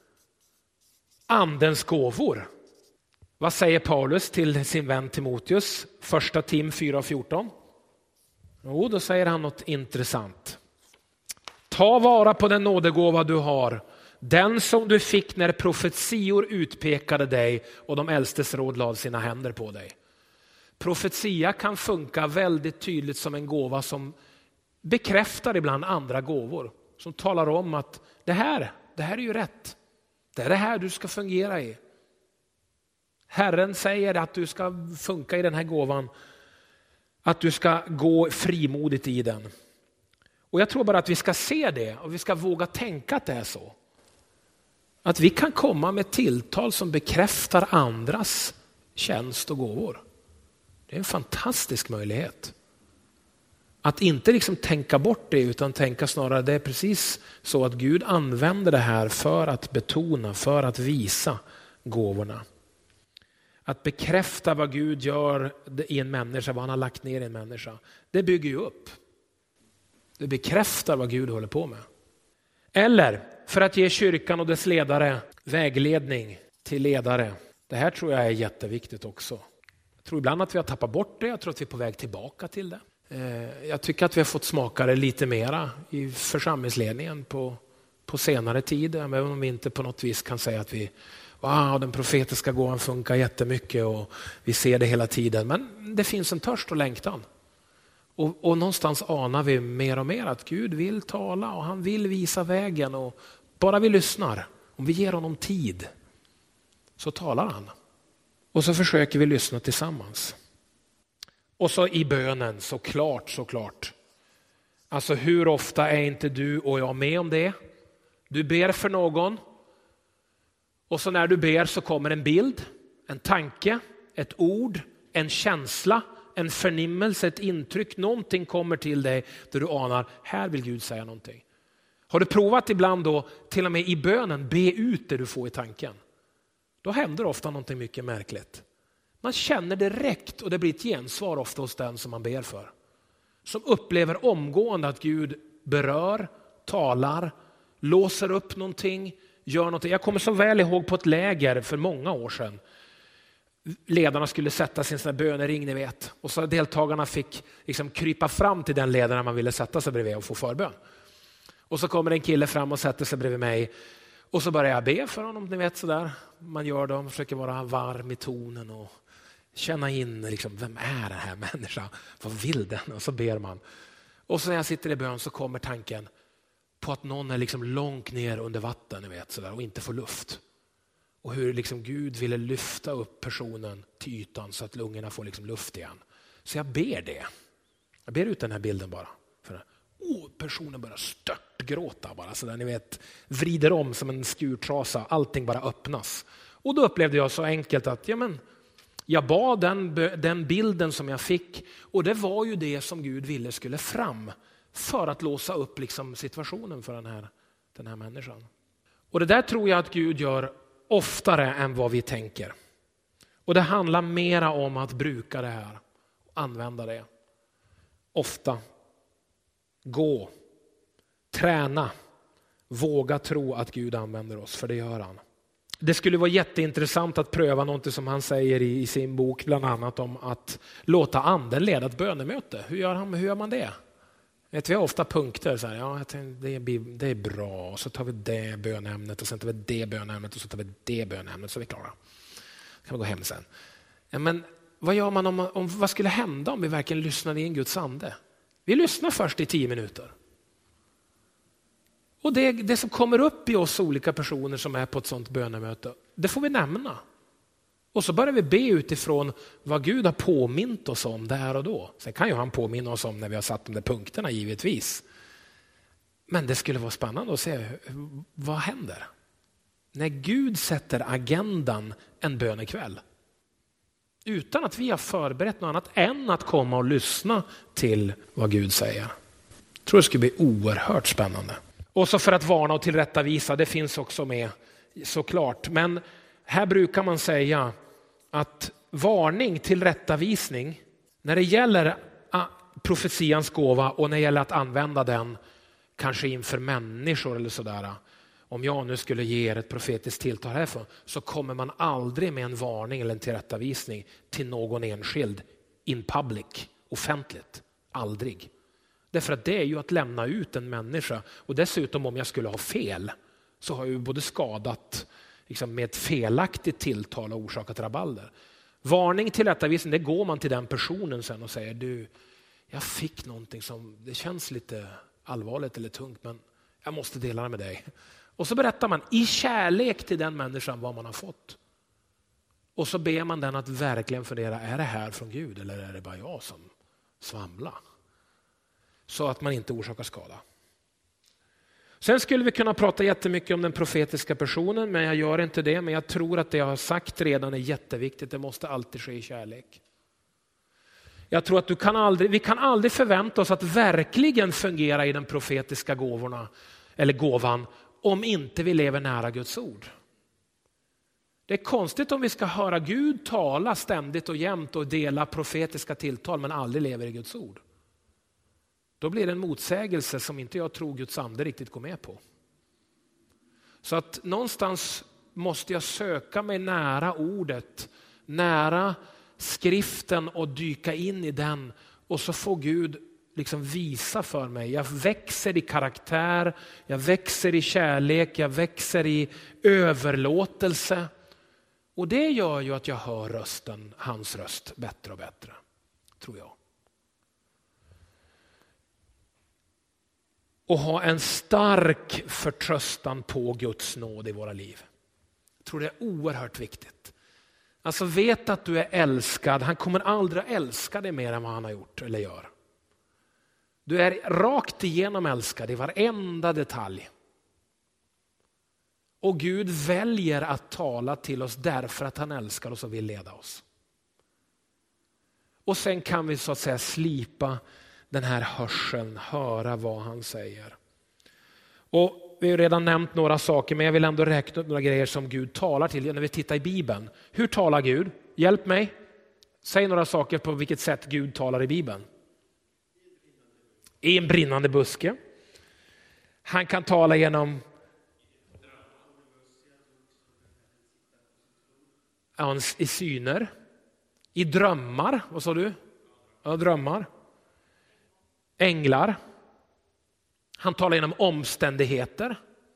andens gåvor. Vad säger Paulus till sin vän Timoteus? 1 Tim 4:14. Jo, då säger han något intressant. Ta vara på den nådegåva du har, den som du fick när profetior utpekade dig och de äldstes råd lade sina händer på dig. Profetia kan funka väldigt tydligt som en gåva som bekräftar ibland andra gåvor. Som talar om att det här är ju rätt. Det är det här du ska fungera i. Herren säger att du ska funka i den här gåvan. Att du ska gå frimodigt i den. Och jag tror bara att vi ska se det och vi ska våga tänka att det är så. Att vi kan komma med tilltal som bekräftar andras tjänst och gåvor. Det är en fantastisk möjlighet. Att inte liksom tänka bort det utan tänka snarare det är precis så att Gud använder det här för att betona, för att visa gåvorna. Att bekräfta vad Gud gör i en människa, vad han har lagt ner i en människa. Det bygger ju upp. Det bekräftar vad Gud håller på med. Eller för att ge kyrkan och dess ledare vägledning till ledare. Det här tror jag är jätteviktigt också. Jag tror ibland att vi har tappat bort det. Jag tror att vi är på väg tillbaka till det. Jag tycker att vi har fått smaka det lite mera i församlingsledningen på senare tid. Även om vi inte på något vis kan säga att den profetiska gåvan funkar jättemycket och vi ser det hela tiden. Men det finns en törst och längtan. Och någonstans anar vi mer och mer att Gud vill tala och han vill visa vägen. Och bara vi lyssnar, om vi ger honom tid, så talar han. Och så försöker vi lyssna tillsammans. Och så i bönen, såklart. Alltså hur ofta är inte du och jag med om det? Du ber för någon. Och så när du ber så kommer en bild, en tanke, ett ord, en känsla, en förnimmelse, ett intryck. Någonting kommer till dig där du anar, här vill Gud säga någonting. Har du provat ibland då, till och med i bönen, be ut det du får i tanken? Då händer ofta någonting mycket märkligt. Man känner direkt och det blir ett gensvar ofta hos den som man ber för. Som upplever omgående att Gud berör, talar, låser upp någonting, gör någonting. Jag kommer så väl ihåg på ett läger för många år sedan. Ledarna skulle sätta sin sån här bönering, ni vet. Och så deltagarna fick liksom krypa fram till den ledaren man ville sätta sig bredvid och få förbön. Och så kommer en kille fram och sätter sig bredvid mig. Och så börjar jag be för honom, ni vet sådär. Man gör det, man försöker vara varm i tonen och känna in liksom, vem är den här människan? Vad vill den? Och så ber man. Och så när jag sitter i bön så kommer tanken på att någon är liksom långt ner under vatten, ni vet, sådär, och inte får luft. Och hur liksom Gud ville lyfta upp personen till ytan så att lungorna får liksom luft igen. Så jag ber det. Jag ber ut den här bilden bara. Personen börjar störtgråta bara så där, ni vet, vrider om som en skurtrasa, allting bara öppnas. Och då upplevde jag så enkelt att jag bad den bilden som jag fick, och det var ju det som Gud ville skulle fram för att låsa upp liksom situationen för den här människan. Och det där tror jag att Gud gör oftare än vad vi tänker. Och det handlar mera om att bruka det här, använda det. Ofta. Gå, träna, våga tro att Gud använder oss, för det gör han. Det skulle vara jätteintressant att pröva något som han säger i sin bok, bland annat om att låta anden leda ett bönemöte. Hur gör man det? Vi har ofta punkter, så här, det är bra, och så tar vi det bönämnet och sen tar vi det bönämnet och så tar vi det bönämnet, så är vi klara. Då kan vi gå hem sen. Men vad gör man vad skulle hända om vi verkligen lyssnade in Guds ande? Vi lyssnar först i 10 minuter. Och det som kommer upp i oss olika personer som är på ett sånt bönemöte, det får vi nämna. Och så börjar vi be utifrån vad Gud har påmint oss om där och då. Sen kan ju han påminna oss om när vi har satt de där punkterna, givetvis. Men det skulle vara spännande att se vad händer när Gud sätter agendan en bönekväll. Utan att vi har förberett något annat än att komma och lyssna till vad Gud säger. Jag tror det skulle bli oerhört spännande. Och så för att varna och tillrättavisa, det finns också med såklart. Men här brukar man säga att varning, tillrättavisning, när det gäller profetians gåva och när det gäller att använda den kanske inför människor eller sådär. Om jag nu skulle ge er ett profetiskt tilltal härifrån, så kommer man aldrig med en varning eller en tillrättavisning till någon enskild in public, offentligt. Aldrig. Därför att det är ju att lämna ut en människa. Och dessutom om jag skulle ha fel, så har jag ju både skadat liksom, med ett felaktigt tilltal och orsakat rabalder. Varning, tillrättavisning, det går man till den personen sen och säger, du, jag fick någonting som det känns lite allvarligt eller tungt, men jag måste dela det med dig. Och så berättar man i kärlek till den människan vad man har fått. Och så ber man den att verkligen fundera, är det här från Gud eller är det bara jag som svamlar? Så att man inte orsakar skada. Sen skulle vi kunna prata jättemycket om den profetiska personen, men jag gör inte det. Men jag tror att det jag har sagt redan är jätteviktigt. Det måste alltid ske i kärlek. Jag tror att vi kan aldrig förvänta oss att verkligen fungera i den profetiska gåvan om inte vi lever nära Guds ord. Det är konstigt om vi ska höra Gud tala ständigt och jämt och dela profetiska tilltal men aldrig lever i Guds ord. Då blir det en motsägelse som inte jag tror Guds ande riktigt går med på. Så att någonstans måste jag söka mig nära ordet, nära skriften och dyka in i den. Och så får Gud liksom visa för mig. Jag växer i karaktär, jag växer i kärlek, jag växer i överlåtelse. Och det gör ju att jag hör hans röst bättre och bättre, tror jag. Och ha en stark förtröstan på Guds nåd i våra liv. Jag tror det är oerhört viktigt. Alltså vet att du är älskad. Han kommer aldrig att älska dig mer än vad han har gjort eller gör. Du är rakt igenom älskad i varenda detalj. Och Gud väljer att tala till oss därför att han älskar oss och vill leda oss. Och sen kan vi så att säga slipa den här hörseln, höra vad han säger. Och vi har redan nämnt några saker, men jag vill ändå räkna upp några grejer som Gud talar till när vi tittar i Bibeln. Hur talar Gud? Hjälp mig. Säg några saker på vilket sätt Gud talar i Bibeln. I en brinnande buske. Han kan tala genom i syner. I drömmar. Vad sa du? Ja, drömmar. Änglar. Han talar genom omständigheter.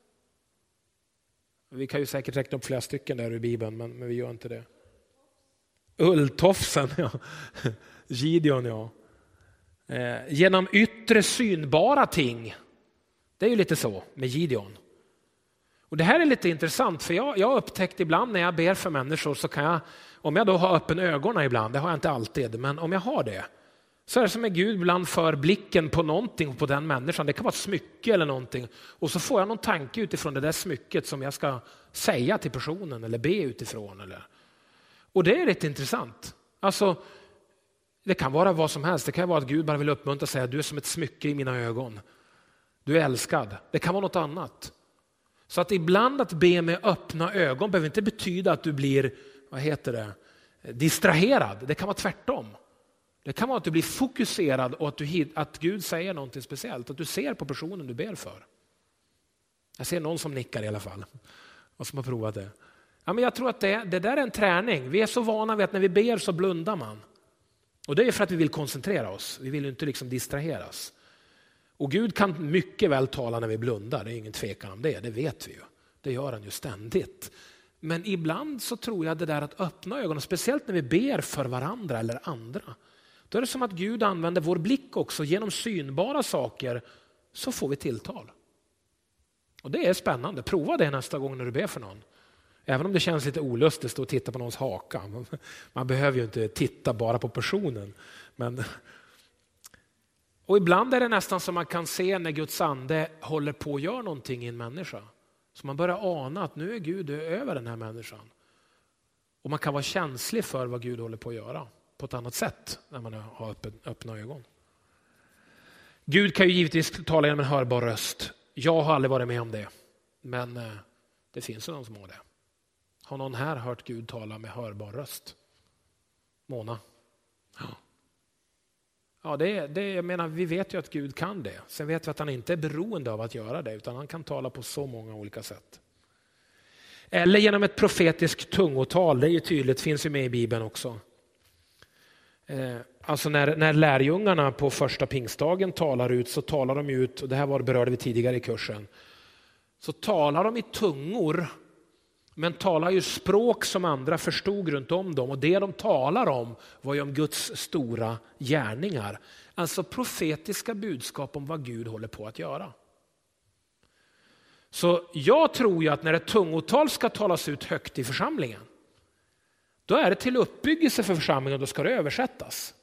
Vi kan ju säkert räkna upp flera stycken där i Bibeln, men vi gör inte det. Ulltofsen, ja. Gideon, ja. Genom yttre synbara ting. Det är ju lite så med Gideon. Och det här är lite intressant, för jag har upptäckt ibland när jag ber för människor så kan jag, om jag då har öppen ögonen ibland, det har jag inte alltid, men om jag har det, så är det som att Gud ibland för blicken på någonting på den människan. Det kan vara ett smycke eller någonting. Och så får jag någon tanke utifrån det där smycket som jag ska säga till personen eller be utifrån. Eller. Och det är rätt intressant. Alltså, det kan vara vad som helst. Det kan vara att Gud bara vill uppmuntra och säga du är som ett smycke i mina ögon. Du är älskad. Det kan vara något annat. Så att ibland att be med öppna ögon behöver inte betyda att du blir, distraherad. Det kan vara tvärtom. Det kan vara att du blir fokuserad och att Gud säger något speciellt. Att du ser på personen du ber för. Jag ser någon som nickar i alla fall. Och som har provat det. Ja, men jag tror att det där är en träning. Vi är så vana vid att när vi ber så blundar man. Och det är för att vi vill koncentrera oss. Vi vill inte liksom distraheras. Och Gud kan mycket väl tala när vi blundar. Det är ingen tvekan om det. Det vet vi ju. Det gör han ju ständigt. Men ibland så tror jag det där att öppna ögonen. Speciellt när vi ber för varandra eller andra. Då är det som att Gud använder vår blick också. Genom synbara saker så får vi tilltal. Och det är spännande. Prova det nästa gång när du ber för någon. Även om det känns lite olustigt att titta på någons haka. Man behöver ju inte titta bara på personen. Och ibland är det nästan som man kan se när Guds ande håller på att göra någonting i en människa. Så man börjar ana att nu är Gud över den här människan. Och man kan vara känslig för vad Gud håller på att göra. På ett annat sätt när man har öppna ögon. Gud kan ju givetvis tala genom en hörbar röst. Jag har aldrig varit med om det. Men det finns ju någon som har det. Har någon här hört Gud tala med hörbar röst? Mona? Ja, jag menar, vi vet ju att Gud kan det. Sen vet vi att han inte är beroende av att göra det. Utan han kan tala på så många olika sätt. Eller genom ett profetiskt tungotal. Det är ju tydligt, finns ju med i Bibeln också. Alltså när lärjungarna på första pingstdagen talar ut så talar de ut, och det här berörde vi tidigare i kursen, så talar de i tungor men talar ju språk som andra förstod runt om dem, och det de talar om var ju om Guds stora gärningar. Alltså profetiska budskap om vad Gud håller på att göra. Så jag tror ju att när ett tungotal ska talas ut högt i församlingen, då är det till uppbyggelse för församlingen och då ska det översättas.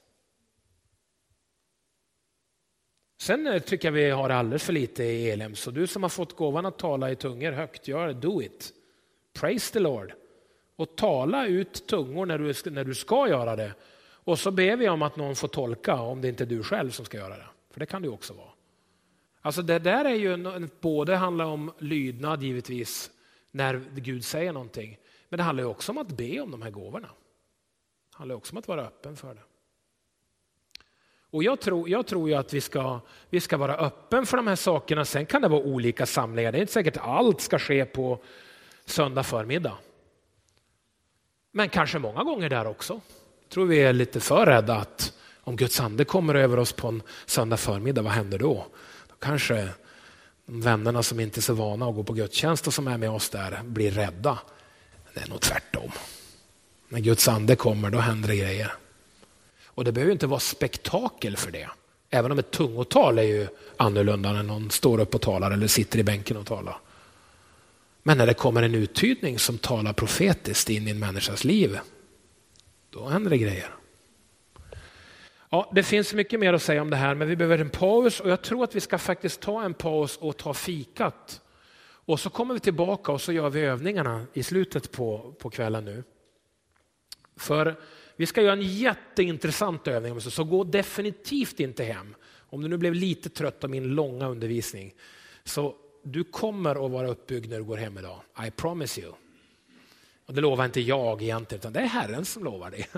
Sen tycker jag vi har alldeles för lite i Elim. Så du som har fått gåvan att tala i tungor högt, gör det, do it. Praise the Lord. Och tala ut tungor när du ska göra det. Och så ber vi om att någon får tolka om det inte är du själv som ska göra det. För det kan det ju också vara. Alltså det där är ju både handlar om lydnad givetvis när Gud säger någonting. Men det handlar ju också om att be om de här gåvorna. Det handlar också om att vara öppen för det. Och jag tror ju att vi ska vara öppen för de här sakerna. Sen kan det vara olika samlingar. Det är inte säkert att allt ska ske på söndag förmiddag. Men kanske många gånger där också. Jag tror vi är lite för rädda att om Guds ande kommer över oss på en söndag förmiddag, vad händer då? Då kanske de vännerna som inte är så vana att gå på gudstjänst och som är med oss där blir rädda. Det är nog tvärtom. När Guds ande kommer, då händer det grejer. Och det behöver ju inte vara spektakel för det. Även om ett tungotal är ju annorlunda när någon står upp och talar eller sitter i bänken och talar. Men när det kommer en uttydning som talar profetiskt in i en människas liv, då händer det grejer. Ja, det finns mycket mer att säga om det här, men vi behöver en paus och jag tror att vi ska faktiskt ta en paus och ta fikat. Och så kommer vi tillbaka och så gör vi övningarna i slutet på kvällen nu. För vi ska göra en jätteintressant övning, så gå definitivt inte hem. Om du nu blev lite trött av min långa undervisning, så du kommer att vara uppbyggd när du går hem idag. I promise you. Och det lovar inte jag egentligen, utan det är Herren som lovar det.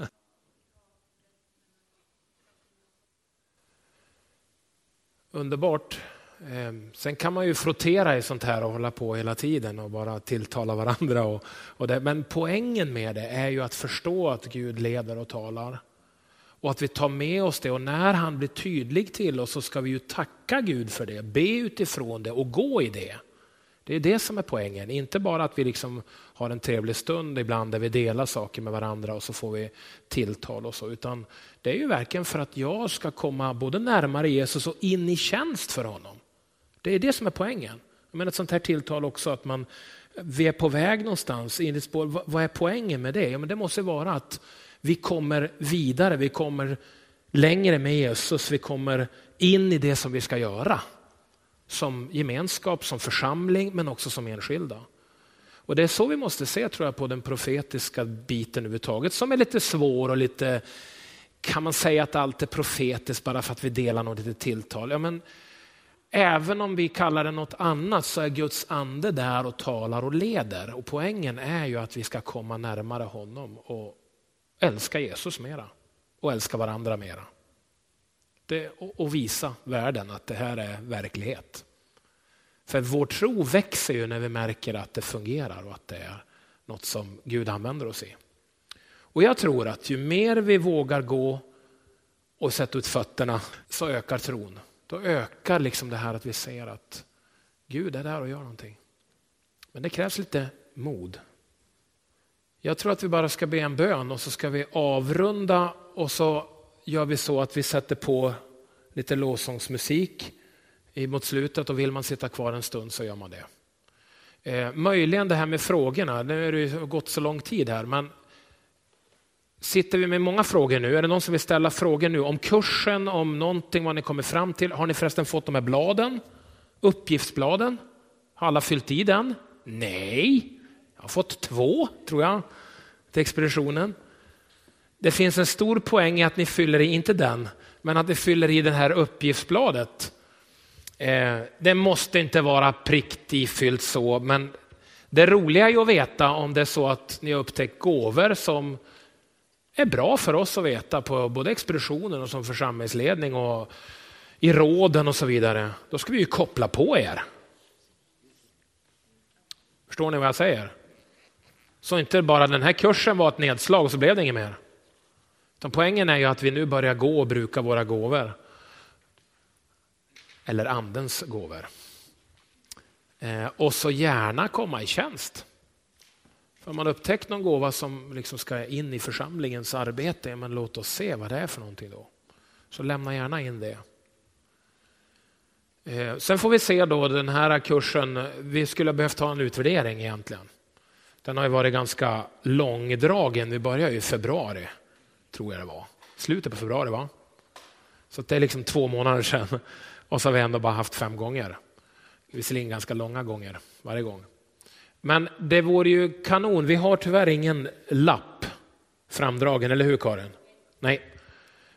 Underbart. Sen kan man ju frottera i sånt här och hålla på hela tiden och bara tilltala varandra. Men poängen med det är ju att förstå att Gud leder och talar. Och att vi tar med oss det, och när han blir tydlig till oss så ska vi ju tacka Gud för det, be utifrån det och gå i det. Det är det som är poängen, inte bara att vi liksom har en trevlig stund ibland där vi delar saker med varandra och så får vi tilltal och så, utan det är ju verkligen för att jag ska komma både närmare Jesus och in i tjänst för honom. Det är det som är poängen. Jag menar ett sånt här tilltal också, att vi är på väg någonstans in i ett spår. Vad är poängen med det? Ja, men det måste vara att vi kommer vidare, vi kommer längre med Jesus, vi kommer in i det som vi ska göra. Som gemenskap, som församling, men också som enskilda. Och det är så vi måste se, tror jag, på den profetiska biten överhuvudtaget, som är lite svår och lite, kan man säga att allt är profetiskt bara för att vi delar något litet tilltal? Ja, men även om vi kallar det något annat så är Guds ande där och talar och leder. Och poängen är ju att vi ska komma närmare honom och älska Jesus mera och älska varandra mera. Och visa världen att det här är verklighet. För vår tro växer ju när vi märker att det fungerar och att det är något som Gud använder oss i. Och jag tror att ju mer vi vågar gå och sätta ut fötterna, så ökar tron. Då ökar liksom det här att vi ser att Gud är där och gör någonting. Men det krävs lite mod. Jag tror att vi bara ska be en bön och så ska vi avrunda, och så gör vi så att vi sätter på lite lovsångsmusik mot slutet, och vill man sitta kvar en stund så gör man det. Möjligen det här med frågorna, nu är det ju gått så lång tid här, men sitter vi med många frågor nu? Är det någon som vill ställa frågor nu om kursen, om någonting, vad ni kommer fram till? Har ni förresten fått de här bladen? Uppgiftsbladen? Har alla fyllt i den? Nej, jag har fått 2 tror jag till expeditionen. Det finns en stor poäng i att ni fyller i, inte den, men att ni fyller i det här uppgiftsbladet. Det måste inte vara prickigt ifyllt så, men det roliga är ju att veta om det är så att ni har upptäckt gåvor som är bra för oss att veta på både expeditionen och som församlingsledning och i råden och så vidare. Då ska vi ju koppla på er. Förstår ni vad jag säger? Så inte bara den här kursen var ett nedslag och så blev det inget mer. Utan poängen är ju att vi nu börjar gå och bruka våra gåvor. Eller andens gåvor. Och så gärna komma i tjänst. För om man upptäckt någon gåva som liksom ska in i församlingens arbete, men låt oss se vad det är för någonting då. Så lämna gärna in det. Sen får vi se då den här kursen, vi skulle ha behövt ha en utvärdering egentligen. Den har ju varit ganska långdragen, vi börjar ju i februari, tror jag det var. Slutet på februari, va? Så det är liksom 2 månader sedan. Och så har vi ändå bara haft 5 gånger. Visserligen ganska långa gånger varje gång. Men det vore ju kanon. Vi har tyvärr ingen lapp framdragen, eller hur Karin? Nej,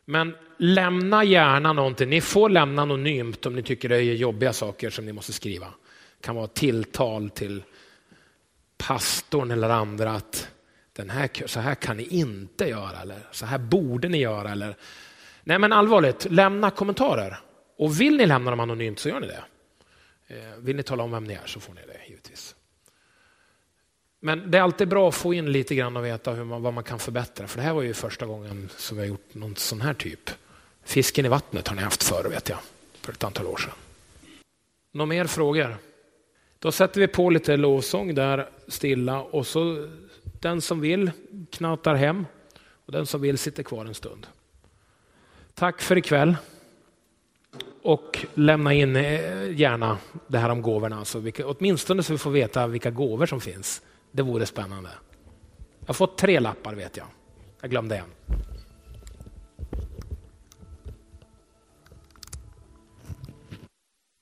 Men lämna gärna någonting. Ni får lämna anonymt om ni tycker det är jobbiga saker som ni måste skriva. Det kan vara tilltal till pastorn eller andra att så här kan ni inte göra eller så här borde ni göra. Eller. Nej, men allvarligt, lämna kommentarer. Och vill ni lämna dem anonymt så gör ni det. Vill ni tala om vem ni är så får ni det givetvis. Men det är alltid bra att få in lite grann och veta vad man kan förbättra. För det här var ju första gången som vi har gjort någon sån här typ. Fisken i vattnet har ni haft förr, vet jag. För ett antal år sedan. Några mer frågor? Då sätter vi på lite lovsång där stilla. Och så den som vill knatar hem. Och den som vill sitter kvar en stund. Tack för ikväll. Och lämna in gärna det här om gåvorna. Alltså åtminstone så vi får veta vilka gåvor som finns. Det vore spännande. Jag har fått 3 lappar vet jag. Jag glömde en.